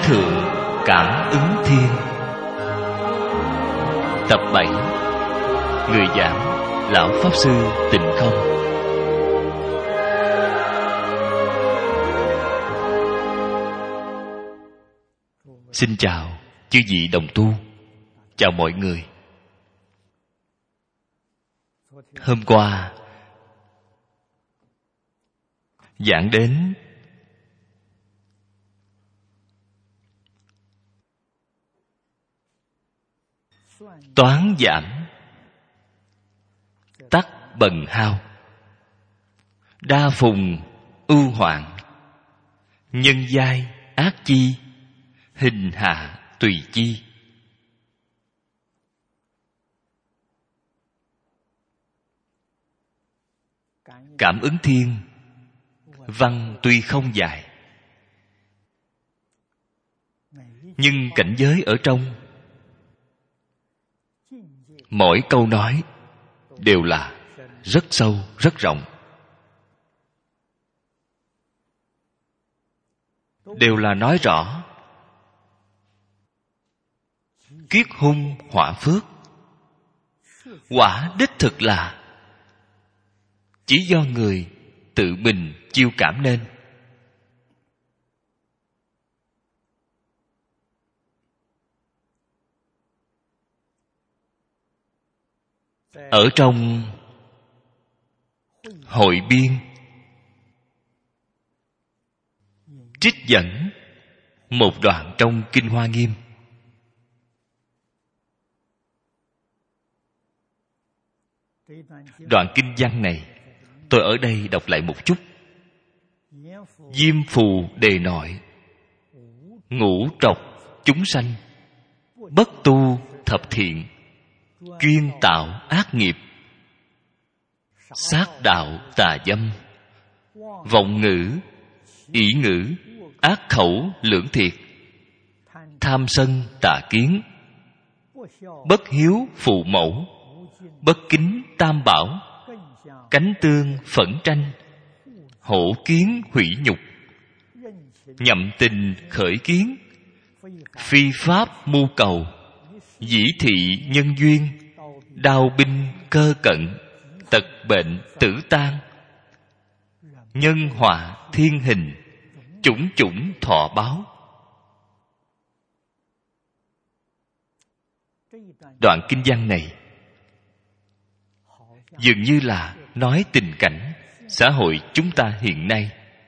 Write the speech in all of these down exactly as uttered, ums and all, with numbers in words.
Thượng Cảm Ứng Thiên. Tập bảy. Người giảng Lão Pháp Sư Tịnh Không. Xin chào chư vị đồng tu. Chào mọi người. Hôm qua giảng đến toán giảm tắc bần hao, đa phùng ưu hoạn, nhân giai ác chi, hình hạ tùy chi. Cảm ứng thiên văn tuy không dài, nhưng cảnh giới ở trong mỗi câu nói đều là rất sâu, rất rộng, đều là nói rõ kiết hung họa phước. Quả đích thực là chỉ do người tự mình chiêu cảm nên. Ở trong hội biên trích dẫn một đoạn trong Kinh Hoa Nghiêm. Đoạn kinh văn này tôi ở đây đọc lại một chút. Diêm phù đề nội, ngũ trọc chúng sanh, bất tu thập thiện, chuyên tạo ác nghiệp, sát đạo tà dâm, vọng ngữ, ỷ ngữ, ác khẩu lưỡng thiệt, tham sân tà kiến, bất hiếu phụ mẫu, bất kính tam bảo, cánh tương phẫn tranh, hổ kiến hủy nhục, nhậm tình khởi kiến, phi pháp mưu cầu, dĩ thị nhân duyên, đau binh cơ cận, tật bệnh tử tan, nhân họa thiên hình, chủng chủng thọ báo. Đoạn kinh văn này dường như là nói tình cảnh xã hội chúng ta hiện nay.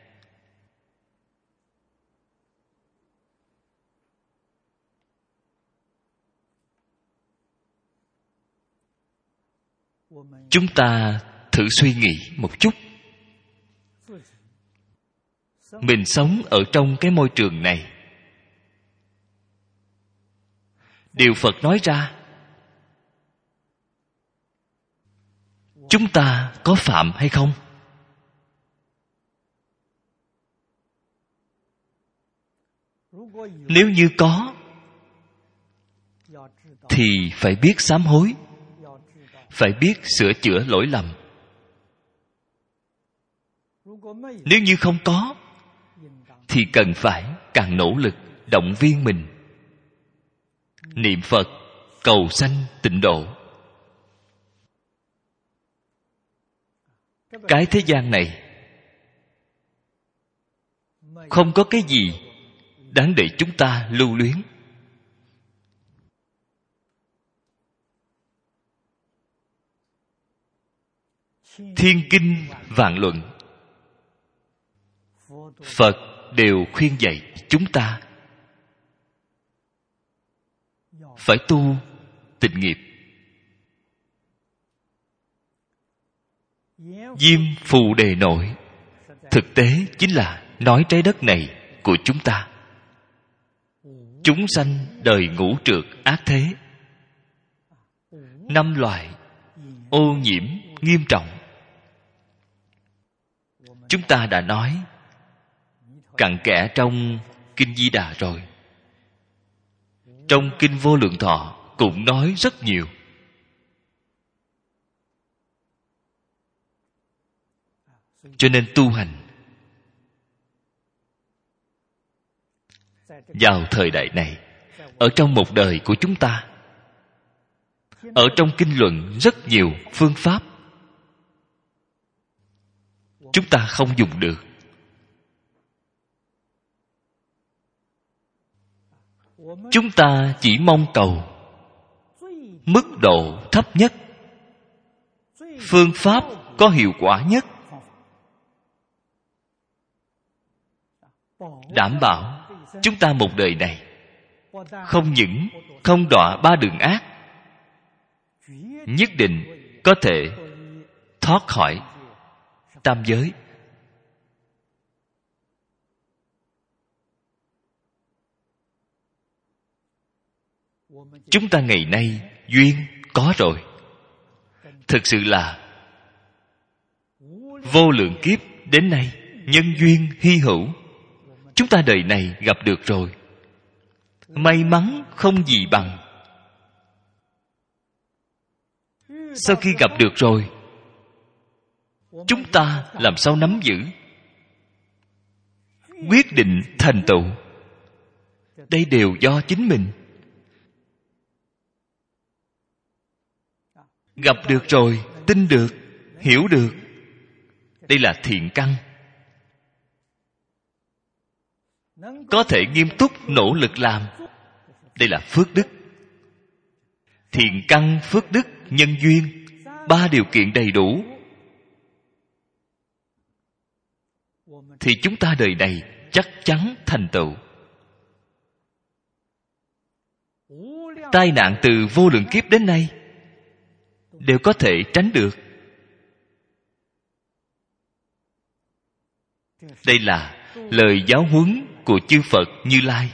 Chúng ta thử suy nghĩ một chút. Mình sống ở trong cái môi trường này, điều Phật nói ra, chúng ta có phạm hay không? Nếu như có thì phải biết sám hối, phải biết sửa chữa lỗi lầm. Nếu như không có thì cần phải càng nỗ lực động viên mình, niệm Phật cầu sanh tịnh độ. Cái thế gian này không có cái gì đáng để chúng ta lưu luyến. Thiên kinh vạn luận, Phật đều khuyên dạy chúng ta phải tu tịnh nghiệp. Diêm phù đề nội thực tế chính là nói trái đất này của chúng ta. Chúng sanh đời ngũ trượt ác thế, năm loại ô nhiễm nghiêm trọng. Chúng ta đã nói cặn kẽ trong Kinh Di Đà rồi. Trong Kinh Vô Lượng Thọ cũng nói rất nhiều. Cho nên tu hành vào thời đại này, ở trong một đời của chúng ta. Ở trong kinh luận rất nhiều phương pháp chúng ta không dùng được. Chúng ta chỉ mong cầu mức độ thấp nhất, phương pháp có hiệu quả nhất, đảm bảo chúng ta một đời này không những không đọa ba đường ác, nhất định có thể thoát khỏi tam giới. Chúng ta ngày nay duyên có rồi, thực sự là vô lượng kiếp đến nay nhân duyên hy hữu, chúng ta đời này gặp được rồi. May mắn không gì bằng. Sau khi gặp được rồi, chúng ta làm sao nắm giữ, quyết định thành tựu, đây đều do chính mình. Gặp được rồi, tin được, hiểu được, đây là thiện căn. Có thể nghiêm túc nỗ lực làm, đây là phước đức. Thiện căn, phước đức, nhân duyên, ba điều kiện đầy đủ, thì chúng ta đời này chắc chắn thành tựu. Tai nạn từ vô lượng kiếp đến nay đều có thể tránh được. Đây là lời giáo huấn của chư Phật Như Lai.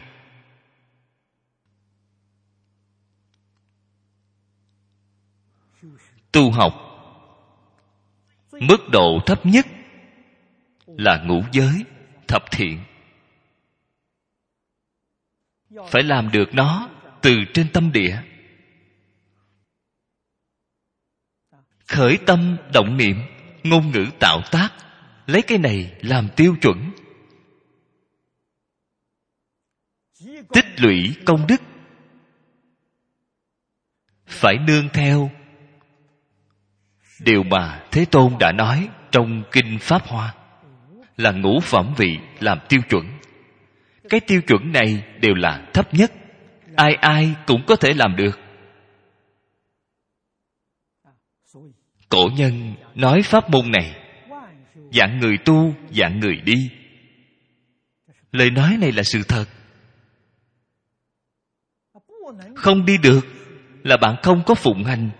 Tu học mức độ thấp nhất là ngũ giới thập thiện. Phải làm được nó từ trên tâm địa. Khởi tâm động niệm, ngôn ngữ tạo tác, lấy cái này làm tiêu chuẩn. Tích lũy công đức phải nương theo điều mà Thế Tôn đã nói trong Kinh Pháp Hoa, là ngũ phẩm vị làm tiêu chuẩn. Cái tiêu chuẩn này đều là thấp nhất, ai ai cũng có thể làm được. Cổ nhân nói pháp môn này, dạng người tu, dạng người đi. Lời nói này là sự thật. Không đi được là bạn không có phụng hành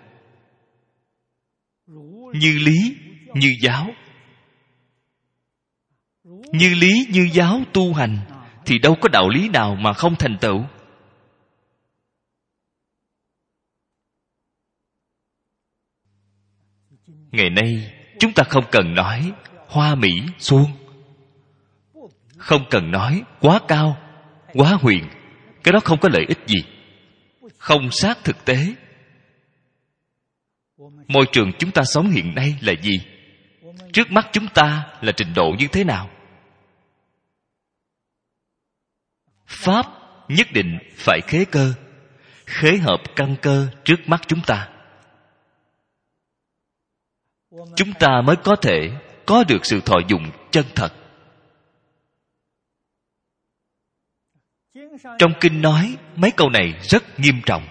như lý, như giáo. Như lý, như giáo tu hành thì đâu có đạo lý nào mà không thành tựu. Ngày nay chúng ta không cần nói hoa mỹ xuông, không cần nói quá cao, quá huyền. Cái đó không có lợi ích gì, không sát thực tế. Môi trường chúng ta sống hiện nay là gì? Trước mắt chúng ta là trình độ như thế nào? Pháp nhất định phải khế cơ, khế hợp căn cơ trước mắt chúng ta. Chúng ta mới có thể có được sự thọ dụng chân thật. Trong kinh nói mấy câu này rất nghiêm trọng.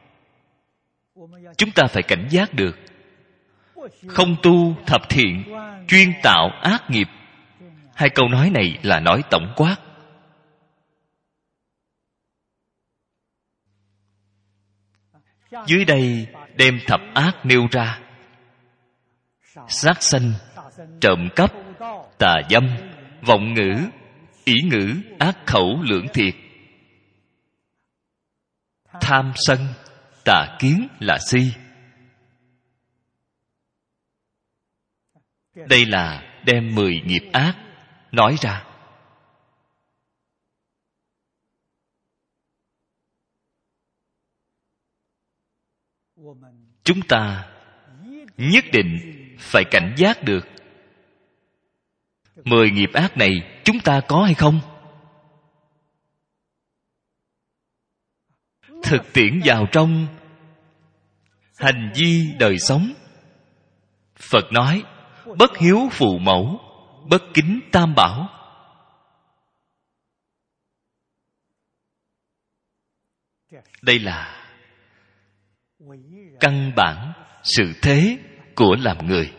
Chúng ta phải cảnh giác được. Không tu thập thiện, chuyên tạo ác nghiệp. Hai câu nói này là nói tổng quát. Dưới đây đem thập ác nêu ra: sát sanh, trộm cắp, tà dâm, vọng ngữ, ỷ ngữ, ác khẩu lưỡng thiệt, tham sân, tà kiến là si. Đây là đem mười nghiệp ác nói ra. Chúng ta nhất định phải cảnh giác được mười nghiệp ác này chúng ta có hay không. thực tiễn vào trong hành vi đời sống. Phật nói bất hiếu phụ mẫu, bất kính tam bảo. Đây là căn bản sự thế của làm người.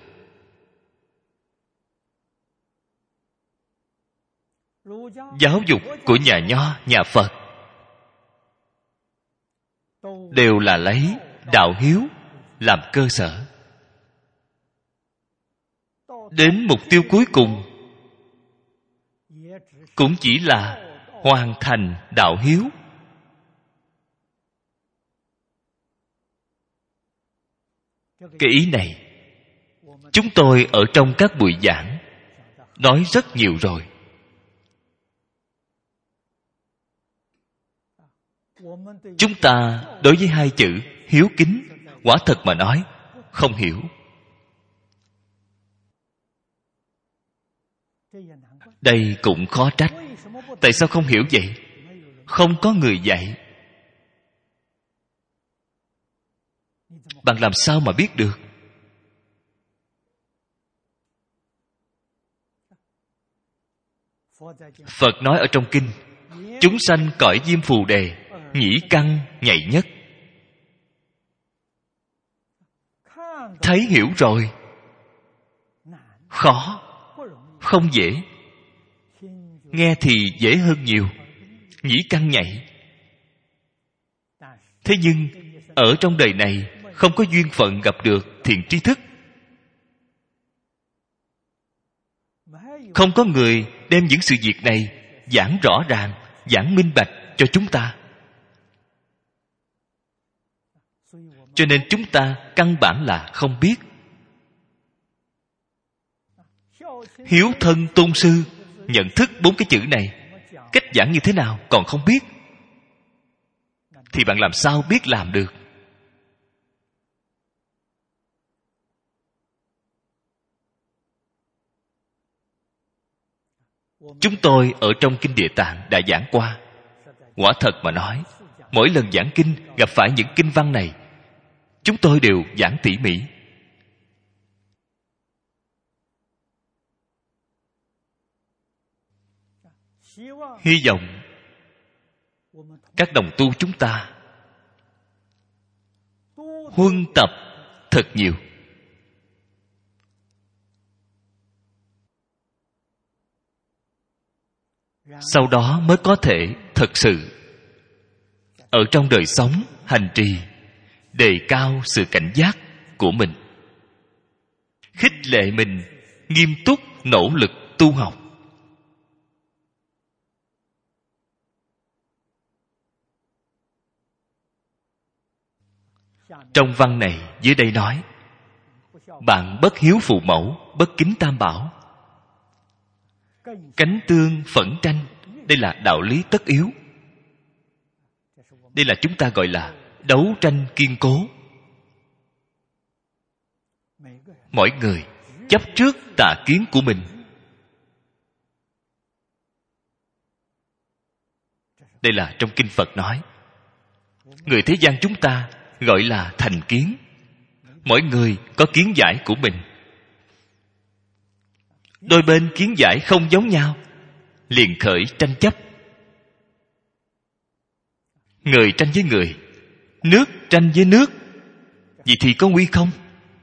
Giáo dục của nhà Nho, nhà Phật đều là lấy đạo hiếu làm cơ sở. Đến mục tiêu cuối cùng cũng chỉ là hoàn thành đạo hiếu. Cái ý này chúng tôi ở trong các buổi giảng nói rất nhiều rồi. Chúng ta đối với hai chữ hiếu kính, quả thật mà nói không hiểu. Đây cũng khó trách. Tại sao không hiểu vậy? Không có người dạy. Bạn làm sao mà biết được? Phật nói ở trong kinh, chúng sanh cõi diêm phù đề, nhĩ căn nhạy nhất. Thấy hiểu rồi, khó, không dễ. Nghe thì dễ hơn nhiều, nhĩ căn nhạy. Thế nhưng ở trong đời này không có duyên phận gặp được thiện tri thức, không có người đem những sự việc này giảng rõ ràng, giảng minh bạch cho chúng ta. Cho nên chúng ta căn bản là không biết. Hiếu thân tôn sư, nhận thức bốn cái chữ này cách giảng như thế nào còn không biết, thì bạn làm sao biết làm được? Chúng tôi ở trong Kinh Địa Tạng đã giảng qua. Quả thật mà nói, mỗi lần giảng kinh gặp phải những kinh văn này, chúng tôi đều giảng tỉ mỉ. Hy vọng các đồng tu chúng ta huân tập thật nhiều. Sau đó mới có thể thật sự ở trong đời sống hành trì đề cao sự cảnh giác của mình, khích lệ mình nghiêm túc nỗ lực tu học. Trong văn này dưới đây nói, bạn bất hiếu phụ mẫu, bất kính tam bảo, cánh tương phẫn tranh. Đây là đạo lý tất yếu. Đây là chúng ta gọi là đấu tranh kiên cố. Mỗi người chấp trước tà kiến của mình. Đây là trong kinh Phật nói. Người thế gian chúng ta gọi là thành kiến. Mỗi người có kiến giải của mình. Đôi bên kiến giải không giống nhau, liền khởi tranh chấp. Người tranh với người, nước tranh với nước, vậy thì có nguy không?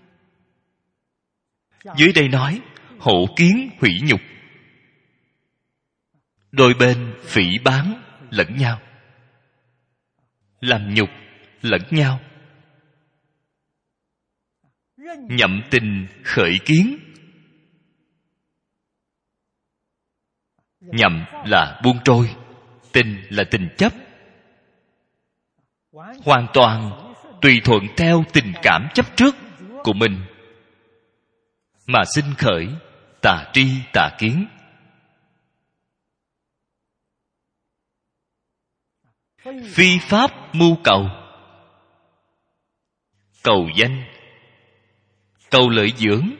Dưới đây nói hổ kiến hủy nhục. Đôi bên phỉ báng lẫn nhau, làm nhục lẫn nhau. Nhậm tình khởi kiến. Nhậm là buông trôi, tình là tình chấp. Hoàn toàn tùy thuận theo tình cảm chấp trước của mình mà sinh khởi tà tri tà kiến. Phi pháp mưu cầu, cầu danh, cầu lợi dưỡng,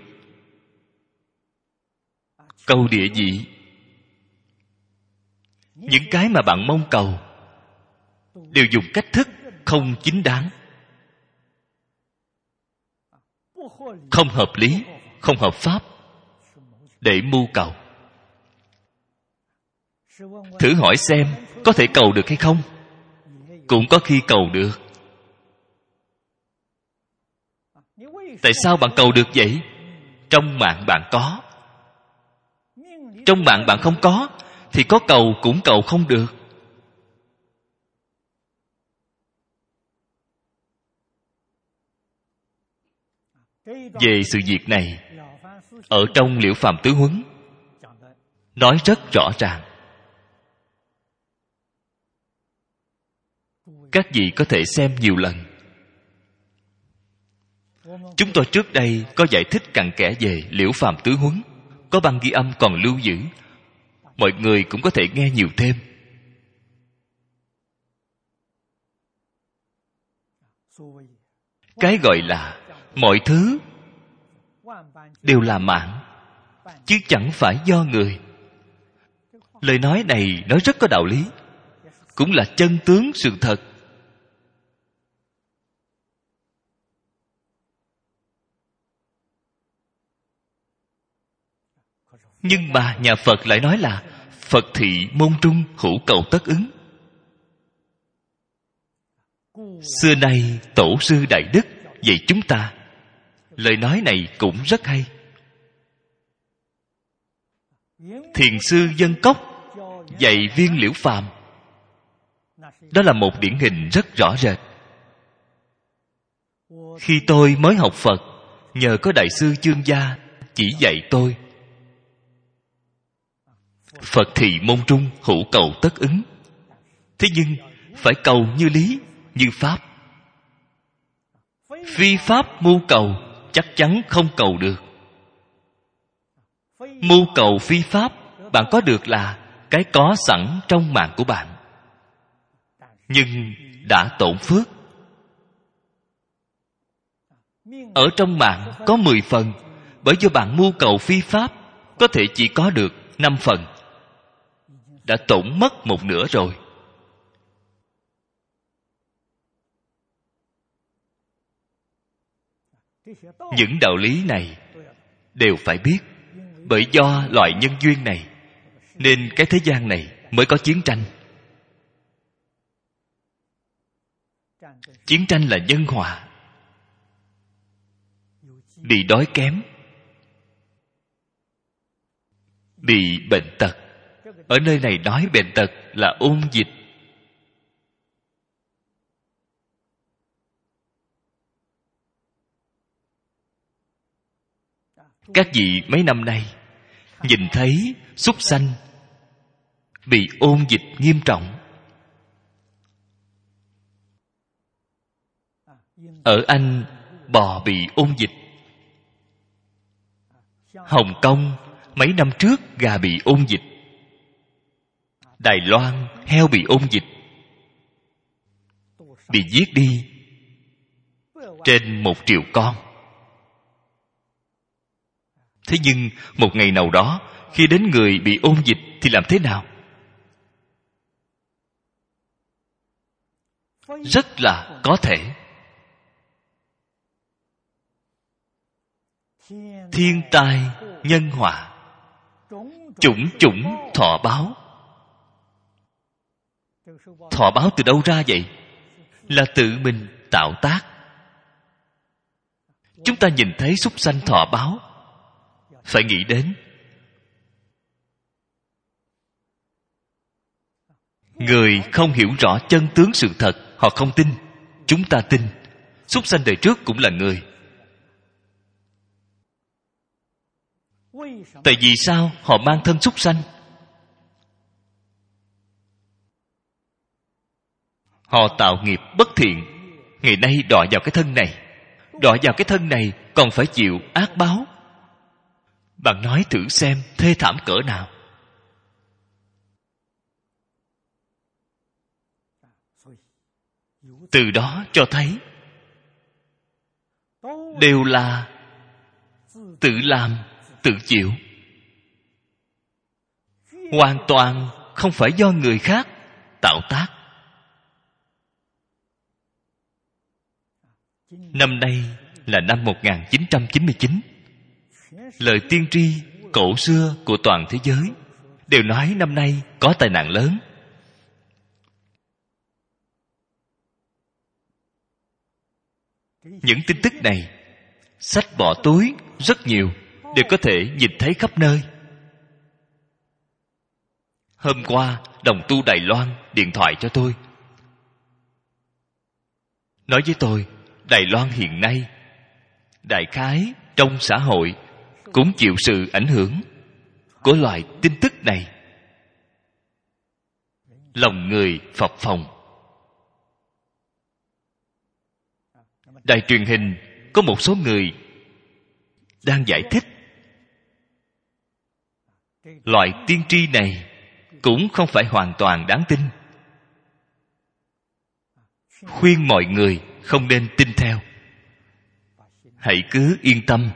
cầu địa vị. Những cái mà bạn mong cầu đều dùng cách thức không chính đáng, không hợp lý, không hợp pháp để mưu cầu. Thử hỏi xem có thể cầu được hay không? Cũng có khi cầu được. Tại sao bạn cầu được vậy? Trong mạng bạn có. Trong mạng bạn không có thì có cầu cũng cầu không được. Về sự việc này, ở trong Liễu Phàm Tứ Huấn nói rất rõ ràng. Các vị có thể xem nhiều lần. Chúng tôi trước đây có giải thích cặn kẽ về Liễu Phàm Tứ Huấn, có băng ghi âm còn lưu giữ. Mọi người cũng có thể nghe nhiều thêm. Cái gọi là mọi thứ đều là mạng, chứ chẳng phải do người. Lời nói này nói rất có đạo lý, cũng là chân tướng sự thật. Nhưng mà nhà Phật lại nói là Phật thị môn trung hữu cầu tất ứng. Xưa nay tổ sư đại đức dạy chúng ta. Lời nói này cũng rất hay. Thiền sư Dân Cốc dạy Viên Liễu Phàm, đó là một điển hình rất rõ rệt. Khi tôi mới học Phật, nhờ có đại sư Chương Gia chỉ dạy tôi. Phật thị môn trung hữu cầu tất ứng. Thế nhưng phải cầu như lý, như pháp. Phi pháp mưu cầu chắc chắn không cầu được. Mưu cầu phi pháp, bạn có được là cái có sẵn trong mạng của bạn, nhưng đã tổn phước. Ở trong mạng có mười phần, bởi do bạn mưu cầu phi pháp, có thể chỉ có được năm phần, đã tổn mất một nửa rồi. Những đạo lý này đều phải biết. Bởi do loại nhân duyên này nên cái thế gian này mới có chiến tranh. Chiến tranh là nhân họa. Bị đói kém, bị bệnh tật. Ở nơi này nói bệnh tật là ôn dịch. Các vị mấy năm nay nhìn thấy súc sanh bị ôn dịch nghiêm trọng. Ở Anh, bò bị ôn dịch. Hồng Kông, mấy năm trước gà bị ôn dịch. Đài Loan, heo bị ôn dịch, bị giết đi trên một triệu con. Thế nhưng một ngày nào đó, khi đến người bị ôn dịch thì làm thế nào? Rất là có thể. Thiên tai, nhân họa, chủng chủng thọ báo. Thọ báo từ đâu ra vậy? Là tự mình tạo tác. Chúng ta nhìn thấy súc sanh thọ báo, phải nghĩ đến người không hiểu rõ chân tướng sự thật, họ không tin. Chúng ta tin. Súc sanh đời trước cũng là người. Tại vì sao họ mang thân súc sanh? Họ tạo nghiệp bất thiện, ngày nay đọa vào cái thân này. Đọa vào cái thân này còn phải chịu ác báo. Bạn nói thử xem thê thảm cỡ nào. Từ đó cho thấy đều là tự làm, tự chịu. Hoàn toàn không phải do người khác tạo tác. Năm nay là năm một nghìn chín trăm chín mươi chín. Lời tiên tri cổ xưa của toàn thế giới đều nói năm nay có tai nạn lớn. Những tin tức này, sách bỏ túi rất nhiều, đều có thể nhìn thấy khắp nơi. Hôm qua, đồng tu Đài Loan điện thoại cho tôi, nói với tôi, Đài Loan hiện nay đại khái trong xã hội cũng chịu sự ảnh hưởng của loại tin tức này. Lòng người phập phồng. Đài truyền hình có một số người đang giải thích loại tiên tri này cũng không phải hoàn toàn đáng tin, khuyên mọi người không nên tin theo. Hãy cứ yên tâm.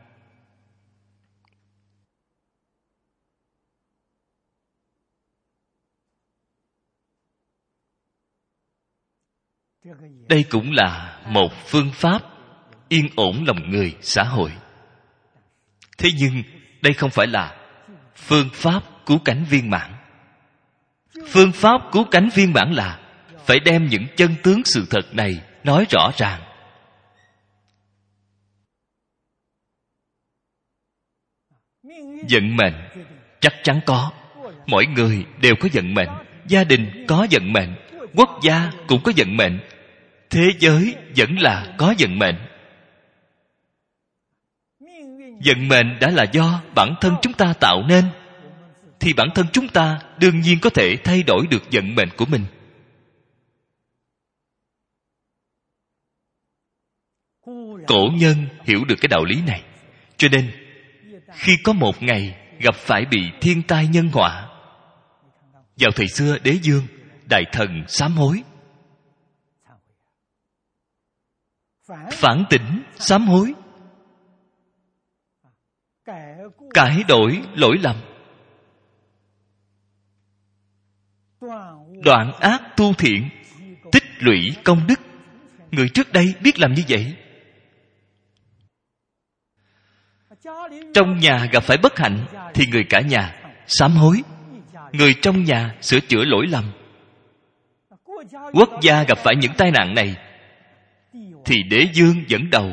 Đây cũng là một phương pháp yên ổn lòng người xã hội. Thế nhưng đây không phải là phương pháp cứu cánh viên mãn. Phương pháp cứu cánh viên mãn là phải đem những chân tướng sự thật này nói rõ ràng. Vận mệnh chắc chắn có. Mỗi người đều có vận mệnh. Gia đình có vận mệnh. Quốc gia cũng có vận mệnh. Thế giới vẫn là có vận mệnh. Vận mệnh đã là do bản thân chúng ta tạo nên, thì bản thân chúng ta đương nhiên có thể thay đổi được vận mệnh của mình. Cổ nhân hiểu được cái đạo lý này, cho nên khi có một ngày gặp phải bị thiên tai nhân họa, vào thời xưa Đế Dương, đại thần sám hối, phản tỉnh sám hối, cải đổi lỗi lầm, đoạn ác tu thiện, tích lũy công đức. Người trước đây biết làm như vậy. Trong nhà gặp phải bất hạnh thì người cả nhà sám hối. Người trong nhà sửa chữa lỗi lầm. Quốc gia gặp phải những tai nạn này thì Đế Dương dẫn đầu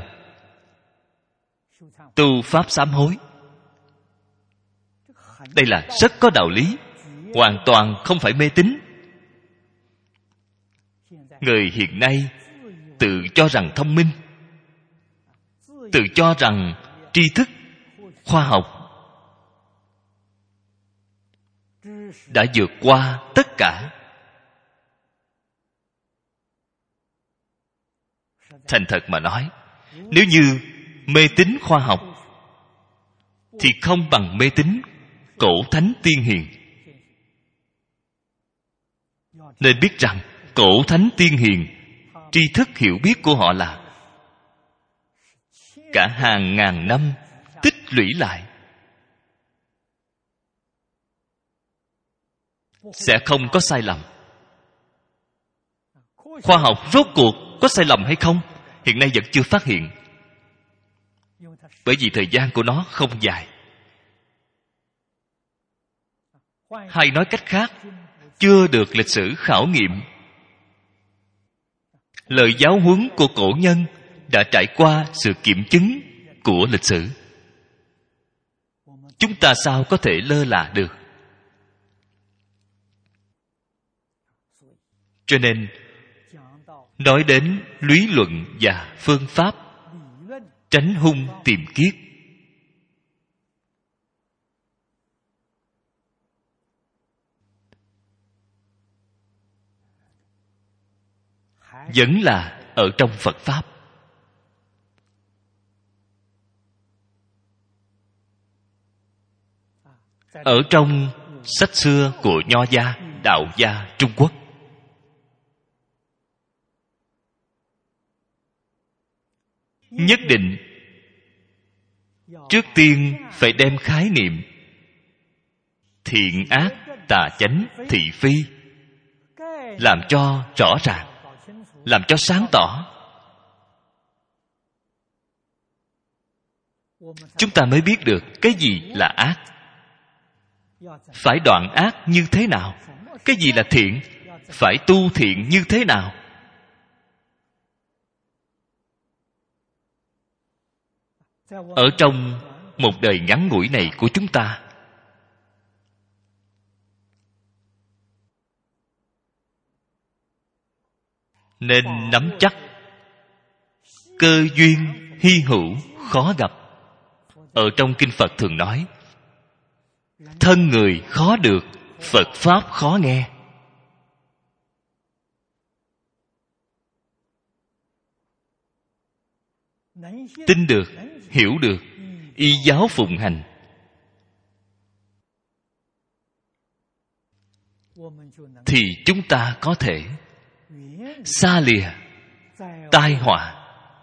tu pháp sám hối. Đây là rất có đạo lý, hoàn toàn không phải mê tín. Người hiện nay tự cho rằng thông minh, tự cho rằng tri thức, khoa học đã vượt qua tất cả. Thành thật mà nói, nếu như mê tín khoa học thì không bằng mê tín cổ thánh tiên hiền. Nên biết rằng cổ thánh tiên hiền, tri thức hiểu biết của họ là cả hàng ngàn năm tích lũy lại, sẽ không có sai lầm. Khoa học rốt cuộc có sai lầm hay không, hiện nay vẫn chưa phát hiện, bởi vì thời gian của nó không dài. Hay nói cách khác, chưa được lịch sử khảo nghiệm. Lời giáo huấn của cổ nhân đã trải qua sự kiểm chứng của lịch sử. Chúng ta sao có thể lơ là được? Cho nên nói đến lý luận và phương pháp, tránh hung tìm kiết. Vẫn là ở trong Phật Pháp. Ở trong sách xưa của Nho gia, Đạo gia Trung Quốc, nhất định trước tiên phải đem khái niệm thiện ác, tà chánh, thị phi làm cho rõ ràng, làm cho sáng tỏ. chúng ta mới biết được cái gì là ác, phải đoạn ác như thế nào, cái gì là thiện, phải tu thiện như thế nào. Ở trong một đời ngắn ngủi này của chúng ta, nên nắm chắc cơ duyên hy hữu khó gặp. Ở trong kinh Phật thường nói, thân người khó được, Phật Pháp khó nghe. Tin được, hiểu được, y giáo phụng hành, thì chúng ta có thể xa lìa tai họa.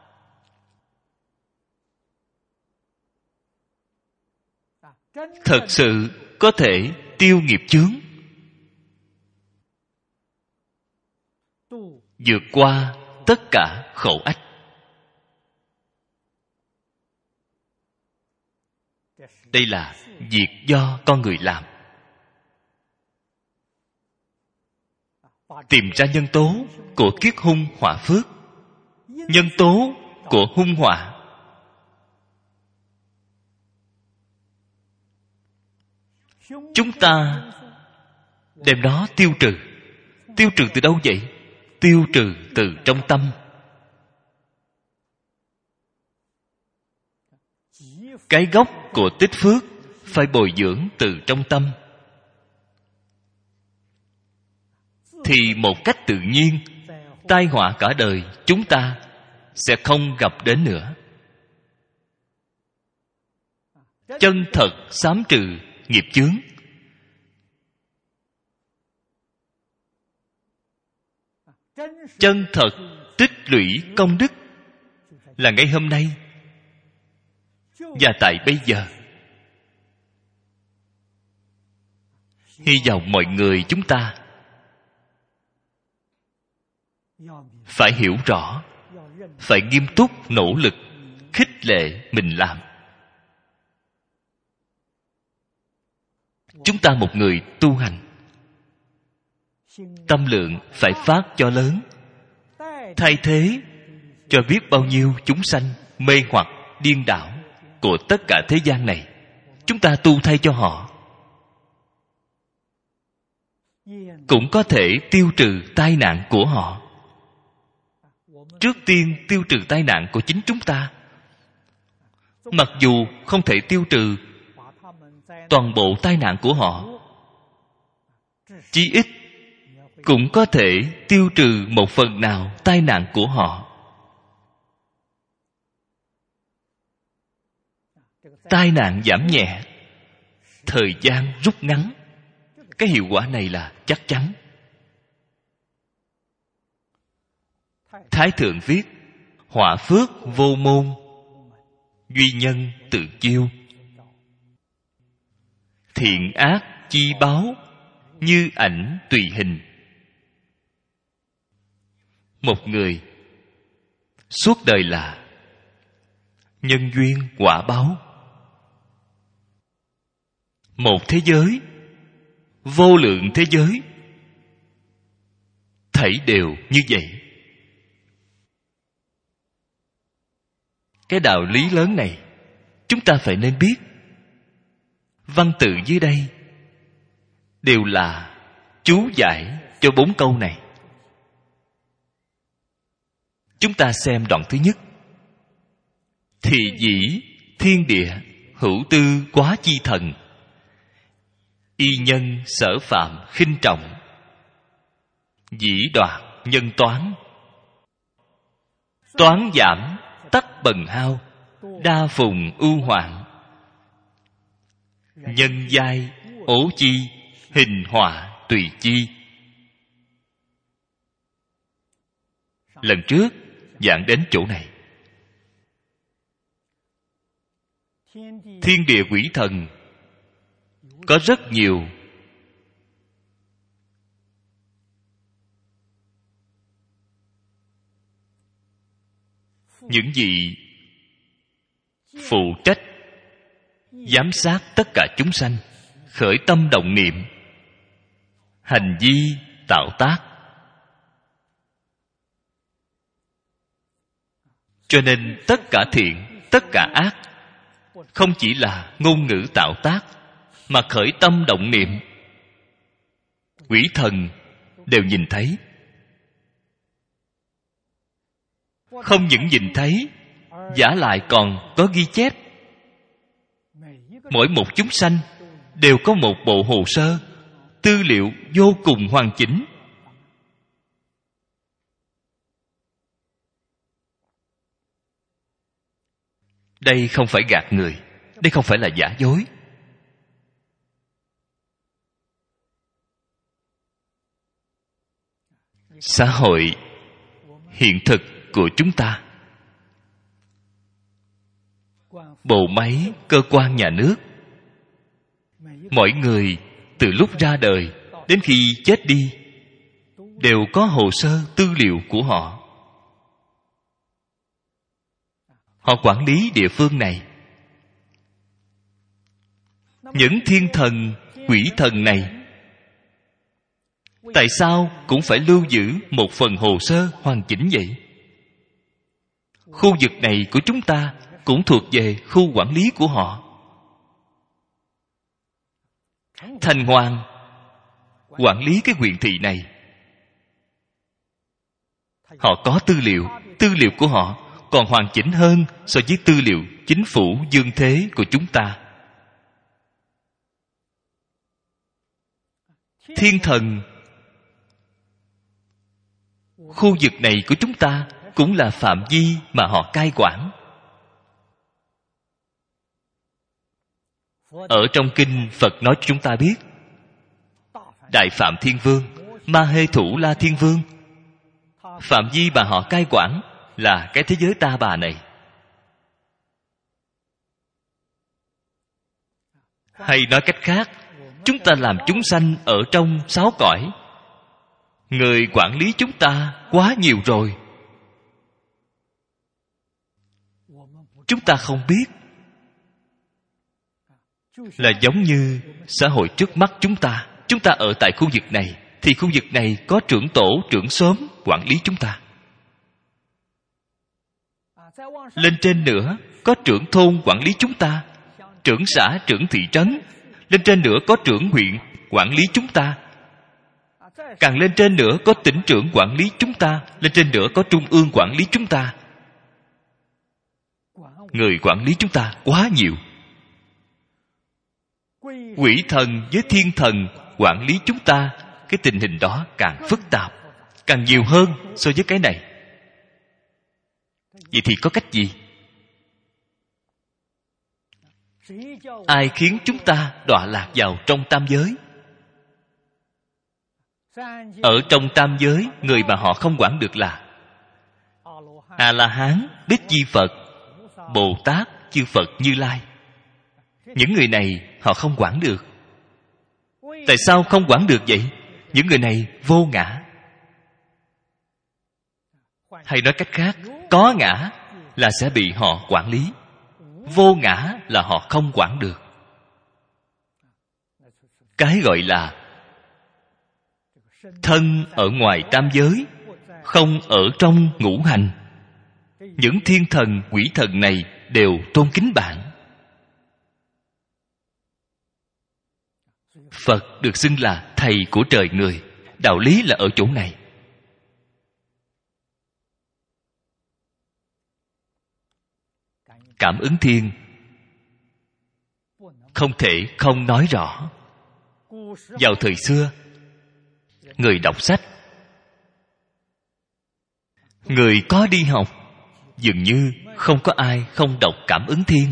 Thật sự có thể tiêu nghiệp chướng, vượt qua tất cả khổ ách. Đây là việc do con người làm. Tìm ra nhân tố của kiết hung họa phước, nhân tố của hung họa, chúng ta đem nó tiêu trừ. Tiêu trừ từ đâu vậy? Tiêu trừ từ trong tâm. Cái gốc của tích phước phải bồi dưỡng từ trong tâm, thì một cách tự nhiên, tai họa cả đời chúng ta sẽ không gặp đến nữa. Chân thật xám trừ nghiệp chướng, chân thật tích lũy công đức, là ngay hôm nay và tại bây giờ. Hy vọng mọi người chúng ta phải hiểu rõ, phải nghiêm túc nỗ lực khích lệ mình làm. Chúng ta một người tu hành, tâm lượng phải phát cho lớn, thay thế cho biết bao nhiêu chúng sanh mê hoặc điên đảo của tất cả thế gian này. Chúng ta tu thay cho họ, cũng có thể tiêu trừ tai nạn của họ. Trước tiên tiêu trừ tai nạn của chính chúng ta. Mặc dù không thể tiêu trừ toàn bộ tai nạn của họ, chí ít cũng có thể tiêu trừ một phần nào tai nạn của họ. Tai nạn giảm nhẹ, thời gian rút ngắn. Cái hiệu quả này là chắc chắn. Thái Thượng viết, họa phước vô môn, duy nhân tự chiêu. Thiện ác chi báo, như ảnh tùy hình. Một người suốt đời là nhân duyên quả báo. Một thế giới, vô lượng thế giới, thảy đều như vậy. Cái đạo lý lớn này chúng ta phải nên biết. Văn tự dưới đây đều là chú giải cho bốn câu này. Chúng ta xem đoạn thứ nhất. Thì dĩ thiên địa hữu tư quá chi thần, y nhân sở phạm khinh trọng, dĩ đoạt nhân toán. Toán giảm tắc bần hao, đa phùng ưu hoạn. Nhân giai ố chi, hình họa tùy chi. Lần trước giảng đến chỗ này. Thiên địa quỷ thần có rất nhiều những vị phụ trách giám sát tất cả chúng sanh, khởi tâm động niệm, hành vi tạo tác. Cho nên tất cả thiện, tất cả ác không chỉ là ngôn ngữ tạo tác, mà khởi tâm động niệm, quỷ thần đều nhìn thấy. Không những nhìn thấy, vả lại còn có ghi chép. Mỗi một chúng sanh đều có một bộ hồ sơ, tư liệu vô cùng hoàn chỉnh. Đây không phải gạt người, đây không phải là giả dối. Xã hội hiện thực của chúng ta, bộ máy cơ quan nhà nước, mọi người từ lúc ra đời đến khi chết đi đều có hồ sơ tư liệu của họ. Họ quản lý địa phương này. Những thiên thần, quỷ thần này tại sao cũng phải lưu giữ một phần hồ sơ hoàn chỉnh vậy? Khu vực này của chúng ta cũng thuộc về khu quản lý của họ. Thành Hoàng quản lý cái huyện thị này. Họ có tư liệu, tư liệu của họ còn hoàn chỉnh hơn so với tư liệu chính phủ dương thế của chúng ta. Thiên thần, khu vực này của chúng ta cũng là phạm vi mà họ cai quản. Ở trong kinh Phật nói cho chúng ta biết, Đại Phạm Thiên Vương, Ma Hê Thủ La Thiên Vương, phạm vi mà họ cai quản là cái thế giới ta bà này. Hay nói cách khác, chúng ta làm chúng sanh ở trong sáu cõi, người quản lý chúng ta quá nhiều rồi. Chúng ta không biết. Là giống như xã hội trước mắt chúng ta. Chúng ta ở tại khu vực này, thì khu vực này có trưởng tổ, trưởng xóm quản lý chúng ta. Lên trên nữa có trưởng thôn quản lý chúng ta, trưởng xã, trưởng thị trấn. Lên trên nữa có trưởng huyện quản lý chúng ta. Càng lên trên nữa có tỉnh trưởng quản lý chúng ta. Lên trên nữa có trung ương quản lý chúng ta. Người quản lý chúng ta quá nhiều. Quỷ thần với thiên thần quản lý chúng ta, cái tình hình đó càng phức tạp, càng nhiều hơn so với cái này. Vậy thì có cách gì? Ai khiến chúng ta đọa lạc vào trong tam giới? Ở trong tam giới, người mà họ không quản được là A-la-hán, Đích Di Phật, Bồ Tát, chư Phật Như Lai. Những người này họ không quản được. Tại sao không quản được vậy? Những người này vô ngã. Hay nói cách khác, có ngã là sẽ bị họ quản lý, vô ngã là họ không quản được. Cái gọi là thân ở ngoài tam giới, không ở trong ngũ hành. Những thiên thần, quỷ thần này đều tôn kính bạn. Phật được xưng là thầy của trời người. Đạo lý là ở chỗ này. Cảm ứng thiên không thể không nói rõ. Vào thời xưa, người đọc sách, người có đi học, dường như không có ai không đọc cảm ứng thiên.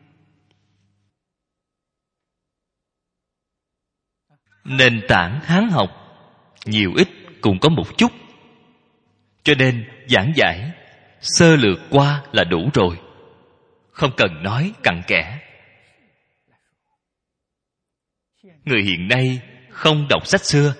Nền tảng Hán học nhiều ít cũng có một chút, cho nên giảng giải sơ lược qua là đủ rồi, không cần nói cặn kẽ. Người hiện nay không đọc sách xưa,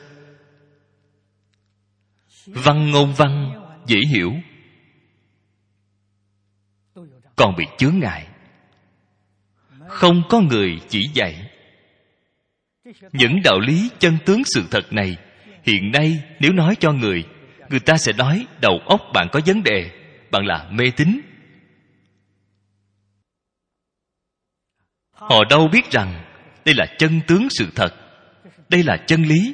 văn ngôn văn dễ hiểu, còn bị chướng ngại. không có người chỉ dạy. Những đạo lý chân tướng sự thật này, hiện nay nếu nói cho người, người ta sẽ nói đầu óc bạn có vấn đề, bạn là mê tín. Họ đâu biết rằng đây là chân tướng sự thật, đây là chân lý.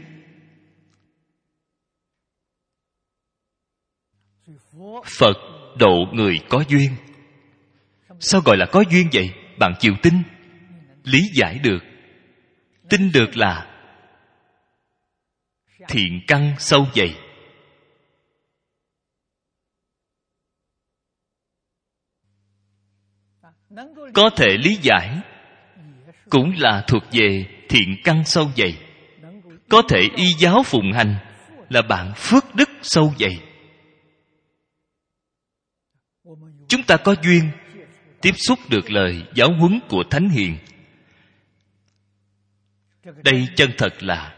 Phật độ người có duyên. Sao gọi là có duyên vậy? Bạn chịu tin, lý giải được. Tin được là thiện căn sâu dày. Có thể lý giải cũng là thuộc về thiện căn sâu dày. Có thể y giáo phụng hành là bạn phước đức sâu dày. Chúng ta có duyên tiếp xúc được lời giáo huấn của Thánh Hiền. Đây chân thật là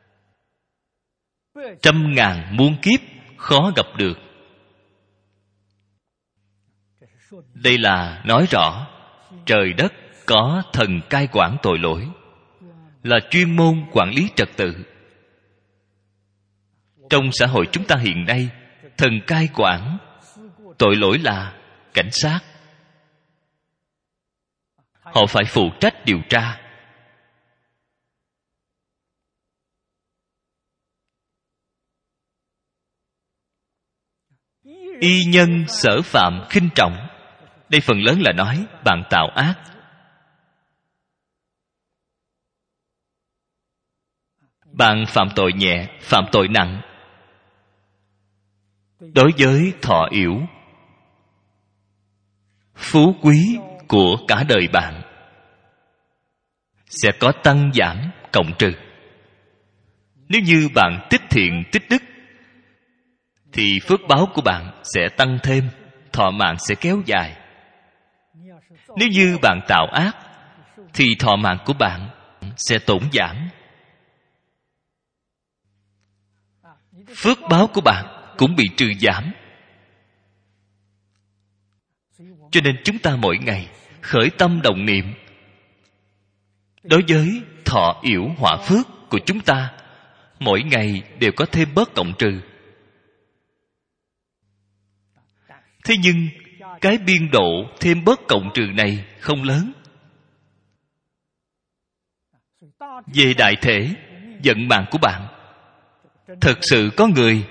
trăm ngàn muôn kiếp khó gặp được. Đây là nói rõ trời đất có thần cai quản tội lỗi, là chuyên môn quản lý trật tự. Trong xã hội chúng ta hiện nay, thần cai quản tội lỗi là cảnh sát. Họ phải phụ trách điều tra. Y nhân sở phạm khinh trọng. Đây phần lớn là nói bạn tạo ác. Bạn phạm tội nhẹ, phạm tội nặng, đối với thọ yểu, phú quý của cả đời bạn sẽ có tăng giảm cộng trừ. Nếu như bạn tích thiện tích đức thì phước báo của bạn sẽ tăng thêm, thọ mạng sẽ kéo dài. Nếu như bạn tạo ác thì thọ mạng của bạn sẽ tổn giảm. Phước báo của bạn cũng bị trừ giảm. Cho nên chúng ta mỗi ngày khởi tâm động niệm, đối với thọ yểu họa phước của chúng ta, mỗi ngày đều có thêm bớt cộng trừ. Thế nhưng cái biên độ thêm bớt cộng trừ này không lớn. Về đại thể vận mạng của bạn, thực sự có người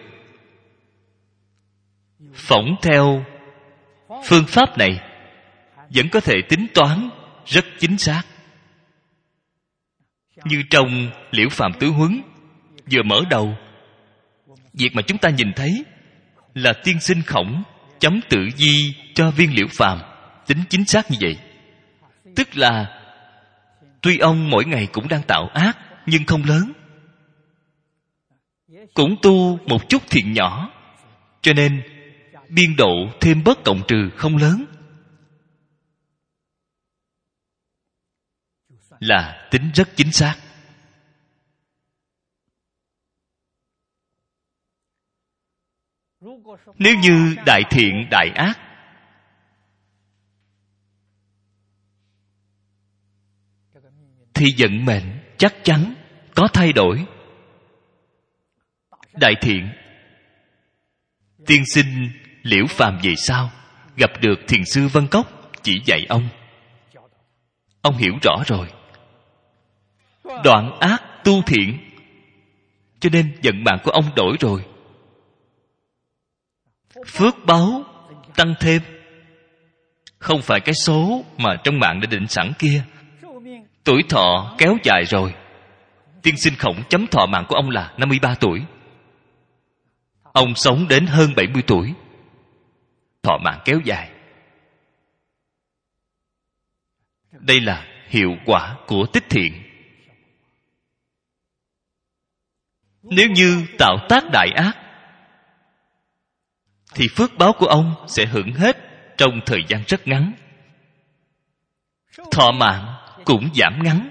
phỏng theo phương pháp này vẫn có thể tính toán rất chính xác. Như trong Liễu Phàm Tứ Huấn vừa mở đầu, việc mà chúng ta nhìn thấy là tiên sinh Khổng chấm tự di cho viên Liễu Phàm tính chính xác như vậy. Tức là tuy ông mỗi ngày cũng đang tạo ác nhưng không lớn, cũng tu một chút thiện nhỏ, cho nên biên độ thêm bớt cộng trừ không lớn, là tính rất chính xác. Nếu như đại thiện đại ác, thì vận mệnh chắc chắn có thay đổi. Đại thiện, tiên sinh Liễu Phàm về sau gặp được thiền sư Vân Cốc chỉ dạy ông. Ông hiểu rõ rồi, đoạn ác tu thiện, cho nên vận mạng của ông đổi rồi. Phước báo tăng thêm, không phải cái số mà trong mạng đã định sẵn kia. Tuổi thọ kéo dài rồi. Tiên sinh Khổng chấm thọ mạng của ông là năm mươi ba tuổi. Ông sống đến hơn bảy mươi tuổi, thọ mạng kéo dài. Đây là hiệu quả của tích thiện. Nếu như tạo tác đại ác thì phước báo của ông sẽ hưởng hết trong thời gian rất ngắn, thọ mạng cũng giảm ngắn.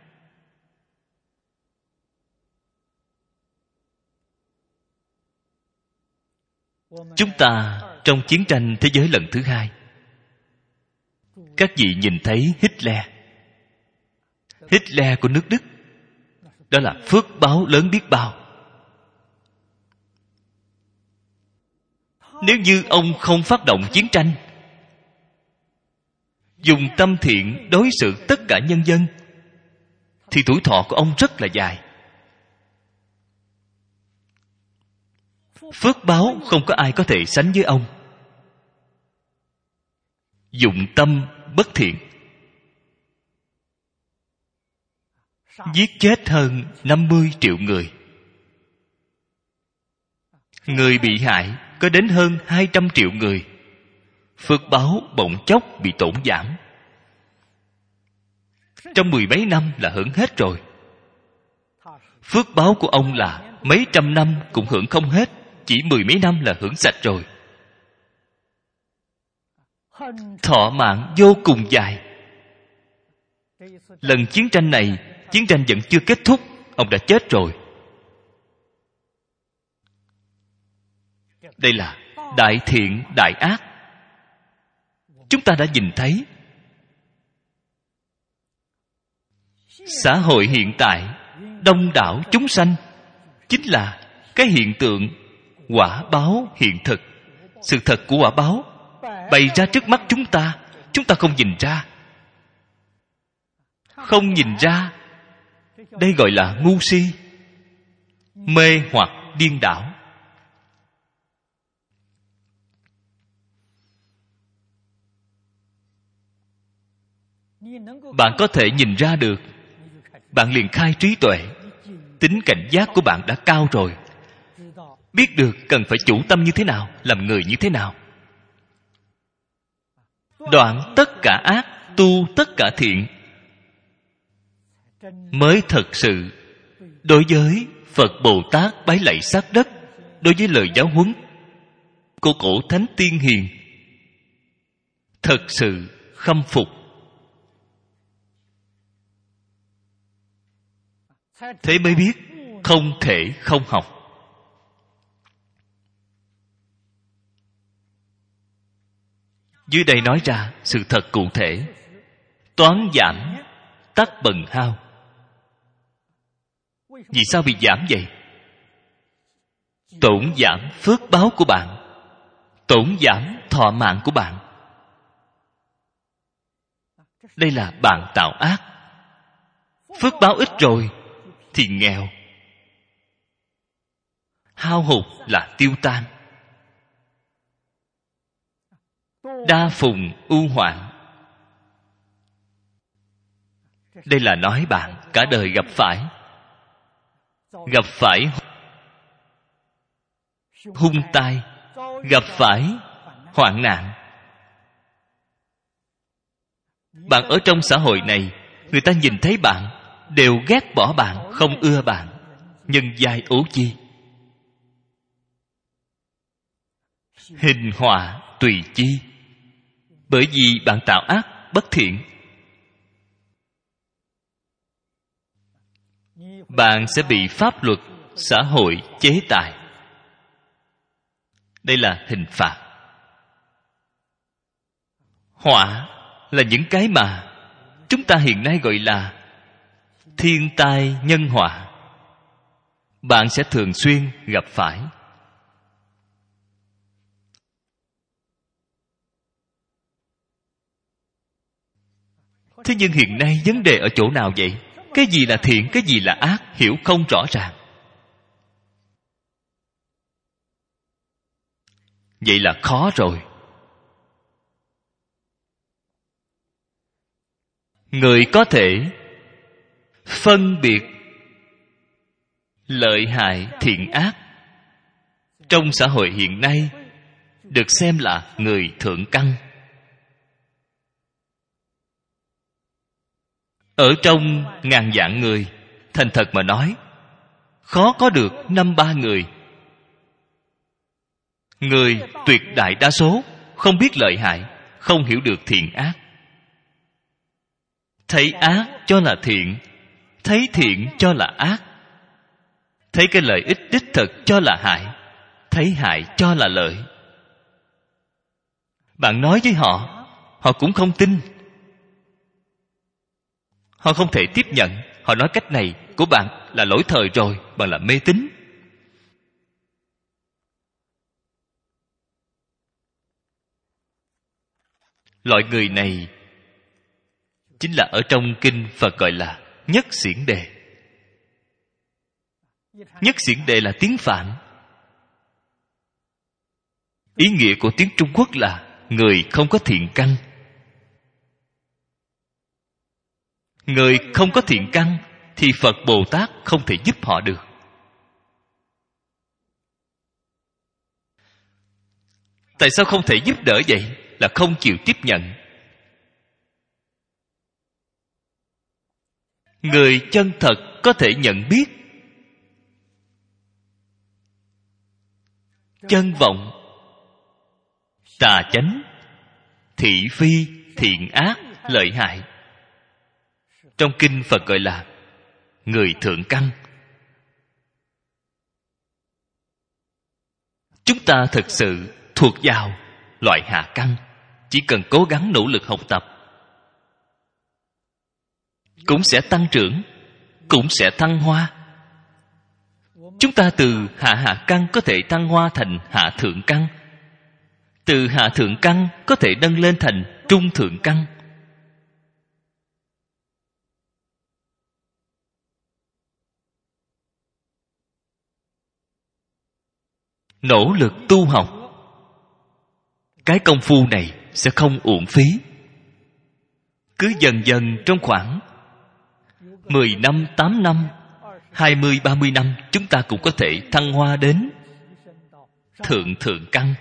Chúng ta trong chiến tranh thế giới lần thứ hai, các vị nhìn thấy Hitler Hitler của nước Đức. Đó là phước báo lớn biết bao. Nếu như ông không phát động chiến tranh, dùng tâm thiện đối xử tất cả nhân dân, thì tuổi thọ của ông rất là dài. Phước báo không có ai có thể sánh với ông. Dụng tâm bất thiện, giết chết hơn năm mươi triệu người. Người bị hại có đến hơn hai trăm triệu người. Phước báo bỗng chốc bị tổn giảm. Trong mười mấy năm là hưởng hết rồi. Phước báo của ông là mấy trăm năm cũng hưởng không hết, chỉ mười mấy năm là hưởng sạch rồi. Thọ mạng vô cùng dài. Lần chiến tranh này, chiến tranh vẫn chưa kết thúc, ông đã chết rồi. Đây là đại thiện đại ác. Chúng ta đã nhìn thấy xã hội hiện tại đông đảo chúng sanh chính là cái hiện tượng quả báo hiện thực. Sự thật của quả báo bày ra trước mắt chúng ta, chúng ta không nhìn ra. Không nhìn ra, đây gọi là ngu si, mê hoặc điên đảo. Bạn có thể nhìn ra được, bạn liền khai trí tuệ. Tính cảnh giác của bạn đã cao rồi, biết được cần phải chủ tâm như thế nào, làm người như thế nào. Đoạn tất cả ác, tu tất cả thiện, mới thật sự đối với Phật Bồ Tát bái lạy sát đất, đối với lời giáo huấn của cổ thánh tiên hiền, thật sự khâm phục. Thế mới biết không thể không học. Dưới đây nói ra sự thật cụ thể. Toán giảm, tắc bần hao. Vì sao bị giảm vậy? Tổn giảm phước báo của bạn, tổn giảm thọ mạng của bạn. Đây là bạn tạo ác. Phước báo ít rồi thì nghèo, hao hụt là tiêu tan. Đa phùng ưu hoạn. Đây là nói bạn cả đời gặp phải gặp phải hung tai, gặp phải hoạn nạn. Bạn ở trong xã hội này, người ta nhìn thấy bạn đều ghét bỏ bạn, không ưa bạn. Nhân giai ố chi, hình họa tùy chi. Bởi vì bạn tạo ác bất thiện, bạn sẽ bị pháp luật xã hội chế tài. Đây là hình phạt. Họa là những cái mà chúng ta hiện nay gọi là thiên tai nhân họa. Bạn sẽ thường xuyên gặp phải. Thế nhưng hiện nay vấn đề ở chỗ nào vậy? Cái gì là thiện, cái gì là ác, hiểu không rõ ràng. Vậy là khó rồi. Người có thể phân biệt lợi hại thiện ác trong xã hội hiện nay được xem là người thượng căn. Ở trong ngàn vạn người, thành thật mà nói, khó có được năm ba người. Người tuyệt đại đa số không biết lợi hại, không hiểu được thiện ác. Thấy ác cho là thiện, thấy thiện cho là ác, thấy cái lợi ích đích thực cho là hại, thấy hại cho là lợi. Bạn nói với họ, họ cũng không tin. Họ không thể tiếp nhận. Họ nói cách này của bạn là lỗi thời rồi, bạn là mê tín. Loại người này chính là ở trong kinh Phật gọi là nhất xiển đề. Nhất xiển đề là tiếng Phạn. Ý nghĩa của tiếng Trung Quốc là người không có thiện căn. Người không có thiện căn thì Phật Bồ Tát không thể giúp họ được. Tại sao không thể giúp đỡ vậy? Là không chịu tiếp nhận. Người chân thật có thể nhận biết. Chân vọng, tà chánh, thị phi, thiện ác, lợi hại, trong kinh Phật gọi là người thượng căn. Chúng ta thực sự thuộc vào loại hạ căn, chỉ cần cố gắng nỗ lực học tập cũng sẽ tăng trưởng, cũng sẽ thăng hoa. Chúng ta từ hạ hạ căn có thể thăng hoa thành hạ thượng căn, từ hạ thượng căn có thể nâng lên thành trung thượng căn. Nỗ lực tu học, cái công phu này sẽ không uổng phí. Cứ dần dần trong khoảng mười năm, tám năm, hai mươi, ba mươi năm, chúng ta cũng có thể thăng hoa đến thượng thượng căn.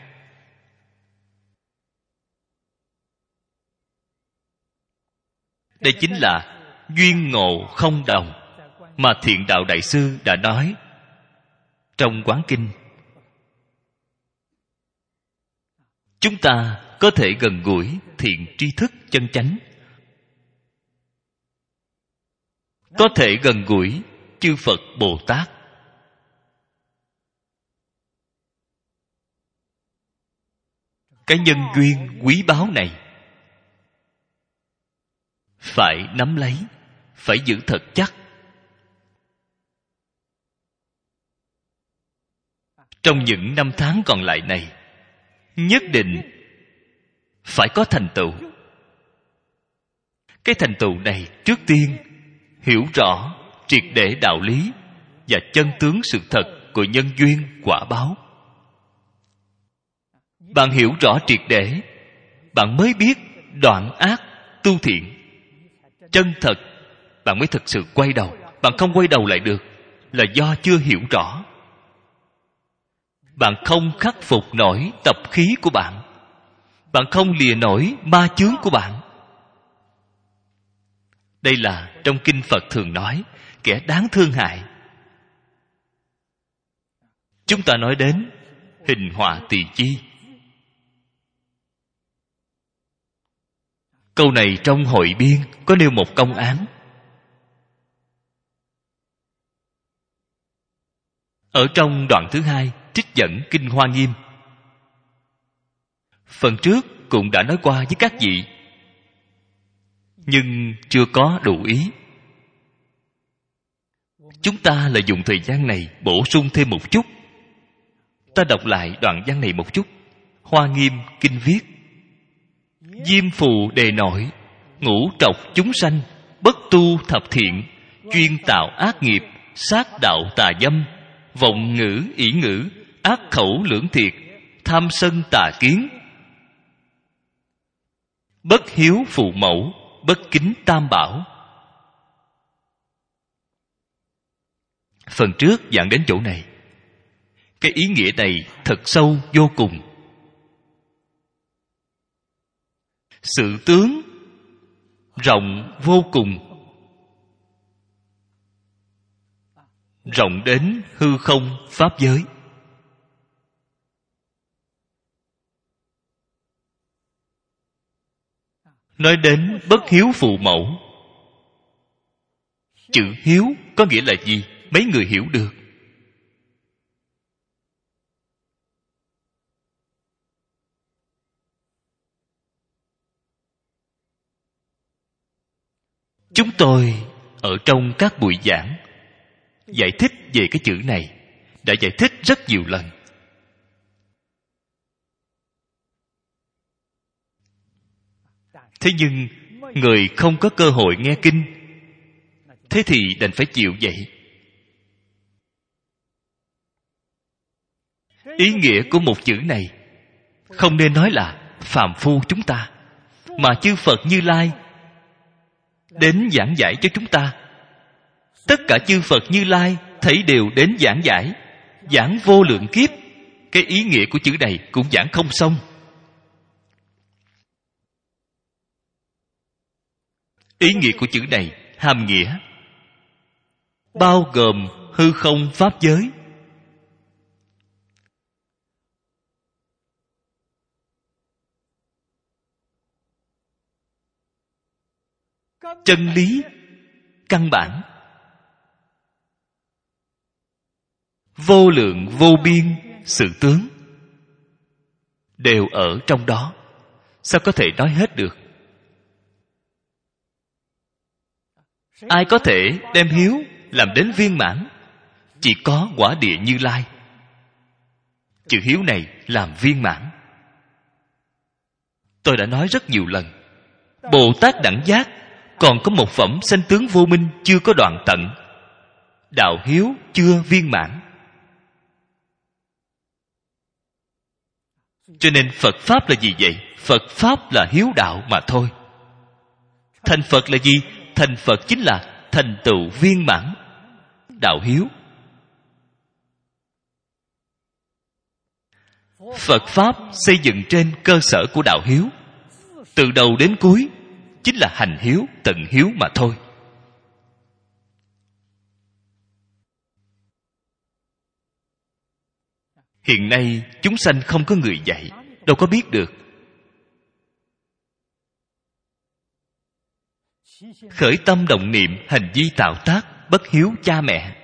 Đây chính là duyên ngộ không đồng mà Thiện Đạo Đại Sư đã nói trong Quán Kinh. Chúng ta có thể gần gũi thiện tri thức chân chánh, có thể gần gũi chư Phật Bồ Tát. Cái nhân duyên quý báu này phải nắm lấy, phải giữ thật chắc. Trong những năm tháng còn lại này, nhất định phải có thành tựu. Cái thành tựu này trước tiên hiểu rõ triệt để đạo lý và chân tướng sự thật của nhân duyên quả báo. Bạn hiểu rõ triệt để, bạn mới biết đoạn ác tu thiện. Chân thật, bạn mới thực sự quay đầu. Bạn không quay đầu lại được là do chưa hiểu rõ. Bạn không khắc phục nổi tập khí của bạn, bạn không lìa nổi ma chướng của bạn. Đây là trong kinh Phật thường nói kẻ đáng thương hại. Chúng ta nói đến hình họa tỳ chi. Câu này trong Hội Biên có nêu một công án. Ở trong đoạn thứ hai trích dẫn kinh Hoa Nghiêm. Phần trước cũng đã nói qua với các vị, nhưng chưa có đủ ý. Chúng ta lợi dụng thời gian này bổ sung thêm một chút. Ta đọc lại đoạn văn này một chút. Hoa Nghiêm kinh viết: Diêm phù đề nội, ngũ trọc chúng sanh, bất tu thập thiện, chuyên tạo ác nghiệp, sát đạo tà dâm, vọng ngữ ỷ ngữ, ác khẩu lưỡng thiệt, tham sân tà kiến, bất hiếu phụ mẫu, bất kính tam bảo. Phần trước giảng đến chỗ này. Cái ý nghĩa này thật sâu vô cùng. Sự tướng rộng vô cùng, rộng đến hư không pháp giới. Nói đến bất hiếu phụ mẫu. Chữ hiếu có nghĩa là gì? Mấy người hiểu được. Chúng tôi ở trong các buổi giảng giải thích về cái chữ này đã giải thích rất nhiều lần. Thế nhưng người không có cơ hội nghe kinh, thế thì đành phải chịu vậy. Ý nghĩa của một chữ này không nên nói là phàm phu chúng ta, mà chư Phật Như Lai đến giảng giải cho chúng ta. Tất cả chư Phật Như Lai thấy đều đến giảng giải, giảng vô lượng kiếp. Cái ý nghĩa của chữ này cũng giảng không xong. Ý nghĩa của chữ này hàm nghĩa bao gồm hư không pháp giới. Chân lý căn bản, vô lượng vô biên sự tướng đều ở trong đó. Sao có thể nói hết được? Ai có thể đem hiếu làm đến viên mãn? Chỉ có quả địa Như Lai. Chữ hiếu này làm viên mãn. Tôi đã nói rất nhiều lần, Bồ Tát đẳng giác còn có một phẩm sanh tướng vô minh chưa có đoạn tận. Đạo hiếu chưa viên mãn. Cho nên Phật Pháp là gì vậy? Phật Pháp là hiếu đạo mà thôi. Thành Phật là gì? Thành Phật chính là thành tựu viên mãn đạo hiếu. Phật Pháp xây dựng trên cơ sở của đạo hiếu. Từ đầu đến cuối chính là hành hiếu, tận hiếu mà thôi. Hiện nay chúng sanh không có người dạy, đâu có biết được. Khởi tâm động niệm, hành vi tạo tác bất hiếu cha mẹ.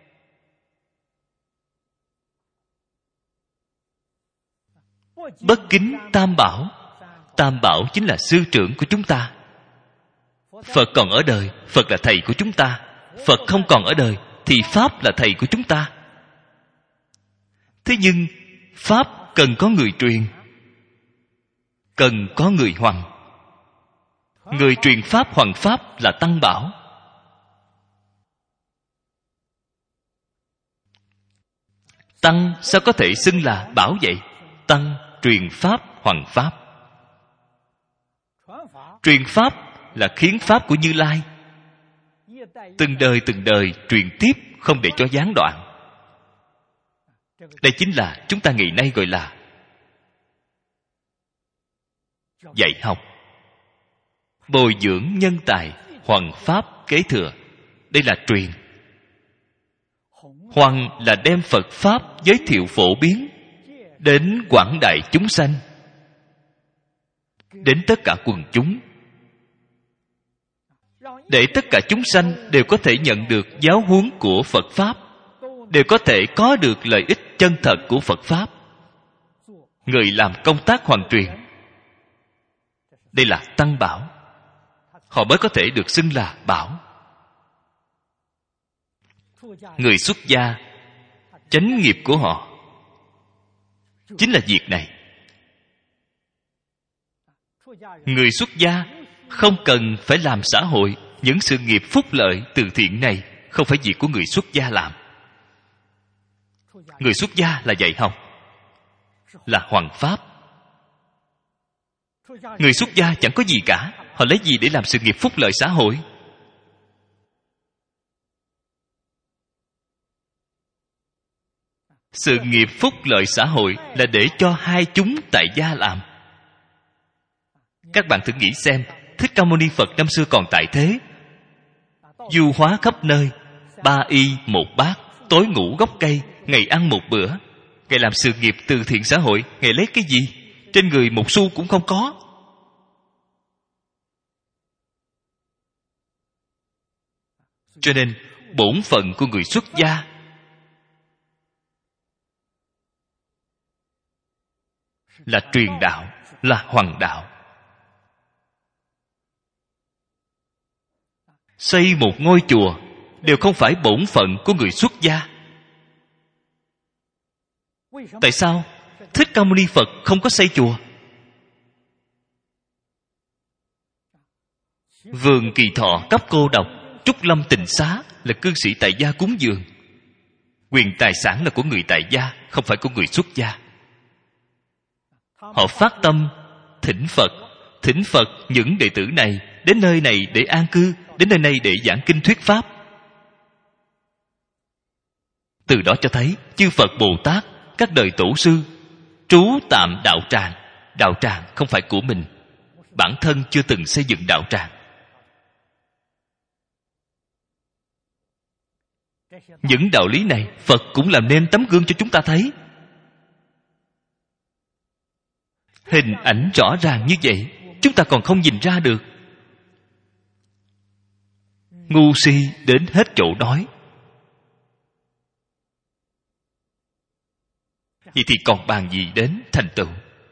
Bất kính tam bảo. Tam bảo chính là sư trưởng của chúng ta. Phật còn ở đời, Phật là thầy của chúng ta. Phật không còn ở đời thì Pháp là thầy của chúng ta. Thế nhưng Pháp cần có người truyền, cần có người hoằng. Người truyền Pháp hoằng Pháp là Tăng Bảo. Tăng sao có thể xưng là Bảo vậy? Tăng truyền Pháp hoằng Pháp. Truyền Pháp là khiến Pháp của Như Lai từng đời từng đời truyền tiếp, không để cho gián đoạn. Đây chính là chúng ta ngày nay gọi là dạy học, bồi dưỡng nhân tài, hoằng Pháp kế thừa. Đây là truyền. Hoằng là đem Phật Pháp giới thiệu phổ biến đến quảng đại chúng sanh, đến tất cả quần chúng, để tất cả chúng sanh đều có thể nhận được giáo huấn của Phật Pháp, đều có thể có được lợi ích chân thật của Phật Pháp. Người làm công tác hoàn truyền, đây là Tăng Bảo. Họ mới có thể được xưng là Bảo. Người xuất gia, chánh nghiệp của họ chính là việc này. Người xuất gia không cần phải làm xã hội. Những sự nghiệp phúc lợi từ thiện này không phải việc của người xuất gia làm. Người xuất gia là dạy học, là hoằng Pháp. Người xuất gia chẳng có gì cả, họ lấy gì để làm sự nghiệp phúc lợi xã hội? Sự nghiệp phúc lợi xã hội là để cho hai chúng tại gia làm. Các bạn thử nghĩ xem, Thích Ca Mâu Ni Phật năm xưa còn tại thế, du hóa khắp nơi, ba y một bát, tối ngủ gốc cây, ngày ăn một bữa. Ngài làm sự nghiệp từ thiện xã hội, Ngài lấy cái gì? Trên người một xu cũng không có. Cho nên bổn phận của người xuất gia là truyền đạo, là hoằng đạo. xây một ngôi chùa đều không phải bổn phận của người xuất gia. Tại sao Thích Ca Mâu Ni Phật không có xây chùa? Vườn Kỳ Thọ cấp cô độc, Trúc Lâm Tịnh Xá là cư sĩ tại gia cúng dường. Quyền tài sản là của người tại gia, không phải của người xuất gia. Họ phát tâm thỉnh Phật, thỉnh Phật những đệ tử này đến nơi này để an cư, đến nơi này để giảng kinh thuyết pháp. Từ đó cho thấy chư Phật Bồ Tát, các đời tổ sư trú tạm đạo tràng. Đạo tràng không phải của mình, bản thân chưa từng xây dựng đạo tràng. Những đạo lý này Phật cũng làm nên tấm gương cho chúng ta thấy. Hình ảnh rõ ràng như vậy chúng ta còn không nhìn ra được. Ngu si đến hết chỗ nói. Vậy thì còn bàn gì đến thành tựu?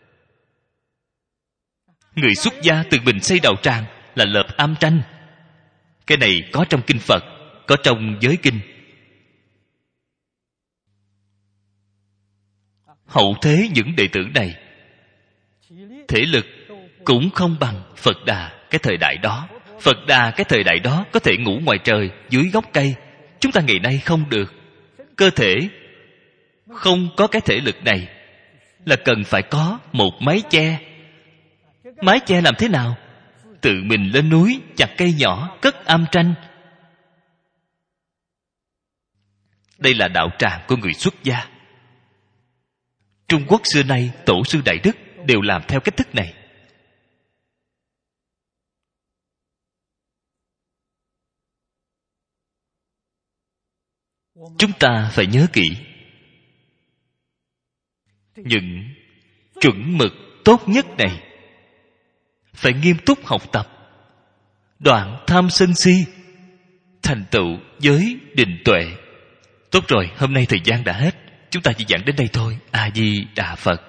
Người xuất gia tự mình xây đạo tràng là lợp am tranh. Cái này có trong kinh Phật, có trong giới kinh. Hậu thế những đệ tử này thể lực cũng không bằng Phật Đà cái thời đại đó. Phật Đà cái thời đại đó có thể ngủ ngoài trời dưới gốc cây. Chúng ta ngày nay không được. Cơ thể không có cái thể lực này, là cần phải có một mái che. Mái che làm thế nào? Tự mình lên núi chặt cây nhỏ, cất am tranh. Đây là đạo tràng của người xuất gia. Trung Quốc xưa nay tổ sư Đại Đức đều làm theo cách thức này. Chúng ta phải nhớ kỹ những chuẩn mực tốt nhất này, phải nghiêm túc học tập, đoạn tham sân si, thành tựu giới định tuệ. Tốt rồi, hôm nay thời gian đã hết, chúng ta chỉ giảng đến đây thôi. A Di Đà Phật.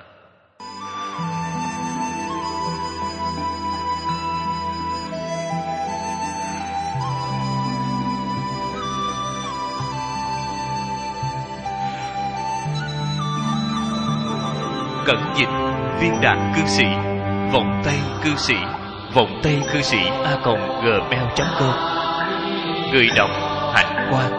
Cẩn dịch viên đạn cư sĩ, vòng tay cư sĩ, vòng tay cư sĩ a còng gmail chấm com. Người đọc Hạnh Quang.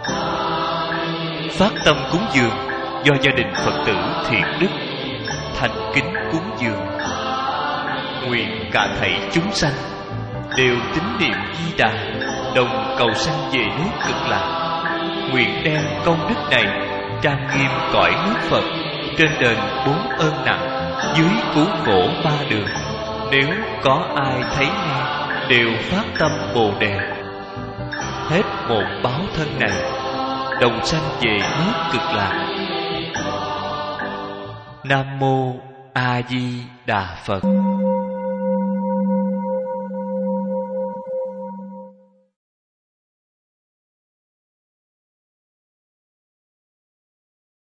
Phát tâm cúng dường do gia đình Phật tử Thiện Đức thành kính cúng dường. Nguyện cả thảy chúng sanh đều tín niệm Di Đà, đồng cầu sanh về nước Cực Lạc. Nguyện đem công đức này trang nghiêm cõi nước Phật, trên đền bốn ơn nặng, dưới cứu khổ ba đường. Nếu có ai thấy nghe đều phát tâm Bồ Đề, hết một báo thân này đồng sanh về nước Cực Lạc. Nam mô A Di Đà Phật.